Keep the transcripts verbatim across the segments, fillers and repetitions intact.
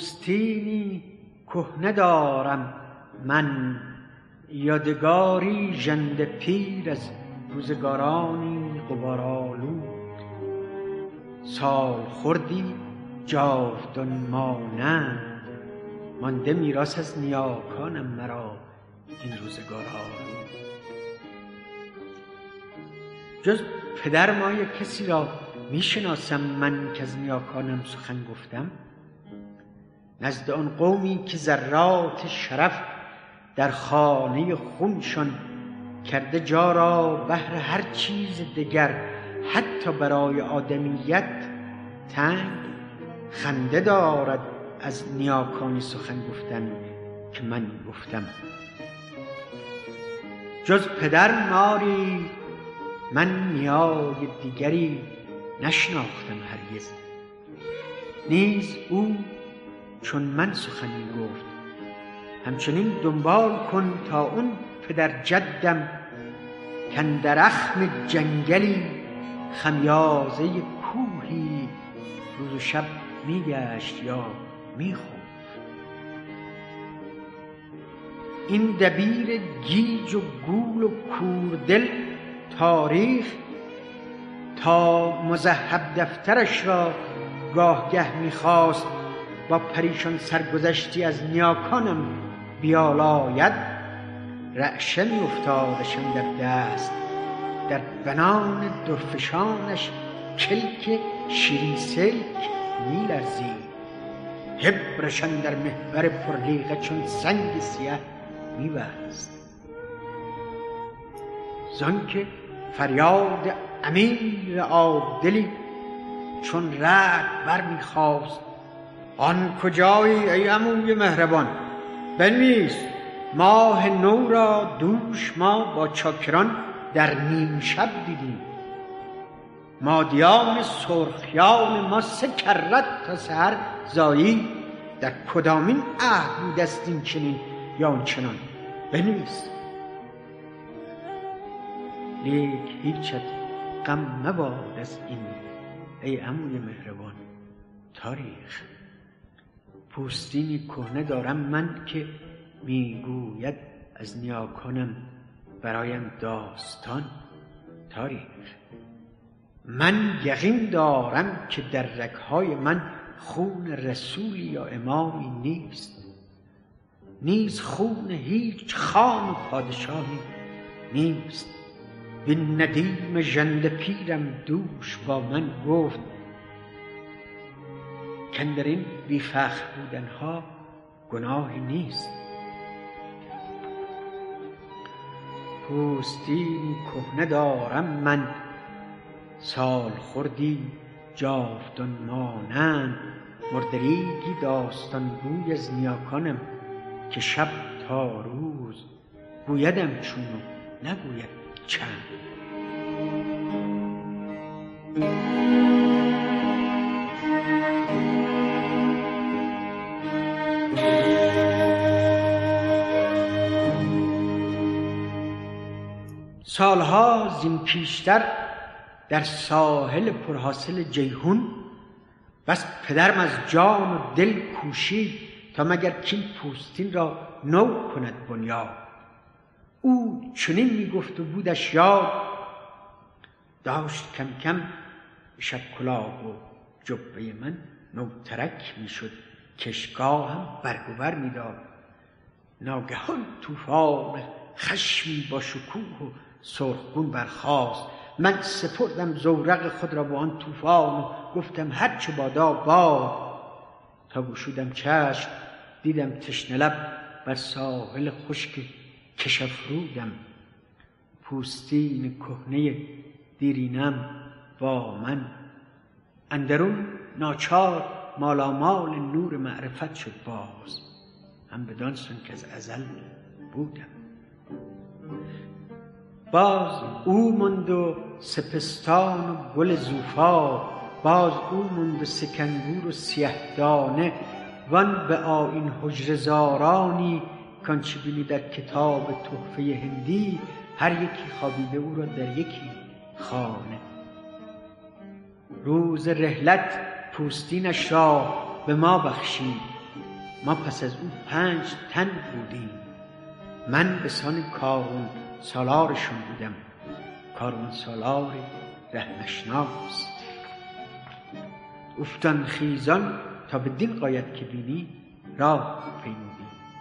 پوستینی کهنه دارم من، یادگاری ژنده پیر از روزگارانی غبارآلود. سال خردی جاودان مانند، مانده میراث از نیاکانم مرا این روزگار آلود. جز پدر مایه کسی را میشناسم من که از نیاکانم سخن گفتم؟ نزد آن قومی که ذرات شرف در خانه خونشان کرده جا را بهر هر چیز دگر، حتی برای آدمیت تنگ، خنده دارد از نیاکانی سخن گفتن که من گفتم. جز پدر ماری من نیای دیگری نشناختم هرگز. نیز او چون من سخنی گفت، همچنین دنبال کن تا اون پدر جدم کاندر اخم جنگلی خمیازه کوهی روز و شب میگشت یا میخفت. این دبیر گیج و گول و کوردل تاریخ تا مذهب دفترش را گاهگه میخواست با پریشان سرگذشتی از نیاکانم بیالاید، رعشه میافتادشم در دست، در بنان درفشانش کلک شیرین سلک میلرزید، حبرشان در محور پرلیغه چون سنگ سیه میبست. زانکه فریاد امیر عادلی چون رعد برمیخاست، آن کجایی ای عموی مهربان؟ بنویس ماه نو را دوش ما با چاکران در نیم شب دیدیم. مادیان سرخیان ما سه کرت تا سحر زایی، در کدامین عهد بود است این چنین یا آن چنان؟ بنویس. لیک هیچت غم مباد از این ای عموی مهربان تاریخ. پوستینی کهنه دارم من که میگوید از نیاکانم برایم داستان تاریخ. من یقین دارم که در رگ‌های من خون رسولی یا امامی نیست، نیز خون هیچ خان و پادشاهی نیست. به ندیم ژنده پیرم دوش با من گفت کاندر این بی فخر بودنها گناهی نیست. پوستینی کهنه دارم من، سال خردی جاودان مانند، مردریگی داستان گوی از نیاکانم که شب تا روز گویدم چون و نگوید چند. سالها زین پیشتر در ساحل پرحاصل جیهون بس پدرم از جان و دل کوشید تا مگر کین پوستین را نو کند بنیاد. او چنین میگفت و بودش یاد، داشت کم کم شب کلاه و جبه من نوترک میشد، کشگاهم برگ و بر میداد. ناگهان طوفان خشمی با شکوه و سرخگون برخاست. من سپردم زورق خود را با آن طوفان و گفتم هرچه بادا باد. تا گشودم چشم دیدم تشنه لب بر ساحل خشک کشافرودم. پوستین کهنه دیرینم با من اندرون ناچار مالامال نور معرفت شد باز، هم بدان سان که از ازل بودم. باز او ماند و سپستان و گل زوفا، باز او ماند و سکنگور و سیه دانه، وان به آیین حجره زارانی کانچه بینی در کتاب تحفه هندی، هر یکی خوابیده او را در یکی خانه. روز رحلت پوستینش را به ما بخشید، ما پس از او پنج تن بودیم. من به سان کارون سالارشون بودم، کارون سالار ره نشناس. افتان خیزان تا به دین غایت که بینی راه پیمودی.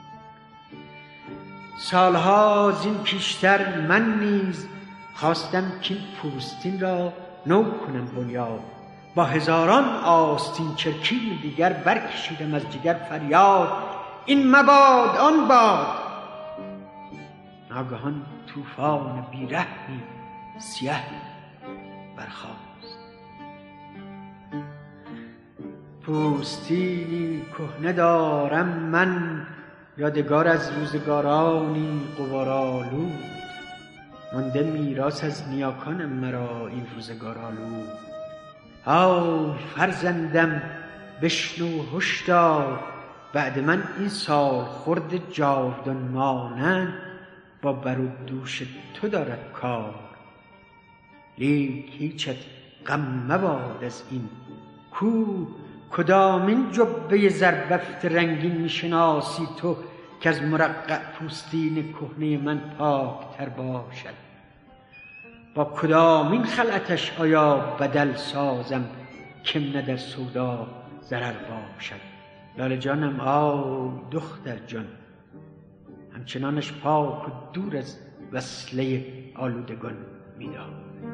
سالها زین پیشتر من نیز خواستم که این پوستین را نو کنم بنیاد. با هزاران آستین چرکین دیگر برکشیدم از جگر فریاد. این مباد آن باد. ناگهان طوفان بیرحمی سیه برخاست. پوستینی کهنه دارم من، یادگار از روزگارانی غبارآلود. مانده میراث از نیاکانم مرا این روزگار آلود. آی فرزندم بشنو هشدار، بعد من این سال خورد جاودان مانند با بر و دوش تو دارد کار. لیک هیچت غم مباد از این کو، کدامین جبه زربفت رنگین میشناسی تو که از مرقع پوستین کهنه من پاک تر باشد. با کدامین خلعتش آیا بدل سازم کم نه در سودا ضرر باشد. لاله جانم آی دختر جان، همچنانش پاک و دور از وصله آلودگان میدان.